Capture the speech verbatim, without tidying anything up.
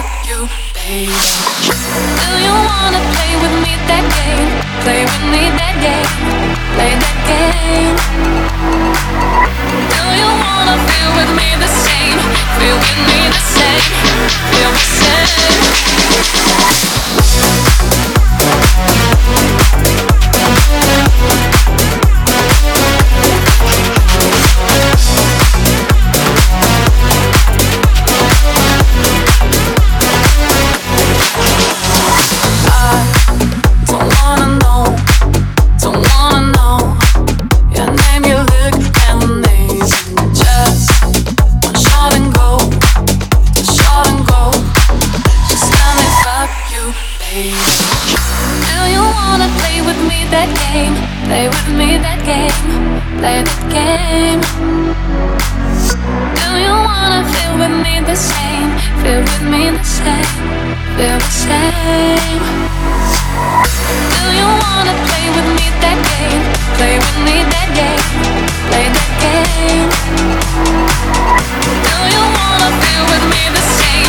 fuck you, baby. Do you wanna play with me that game? Play with me that game. Play that game. Do you wanna feel with me the same? Feel with me the same. Feel the same. Play with me that game, play that game. Do you wanna feel with me the same? Feel with me the same, feel the same. Do you wanna play with me that game? Play with me that game, play that game. Do you wanna feel with me the same?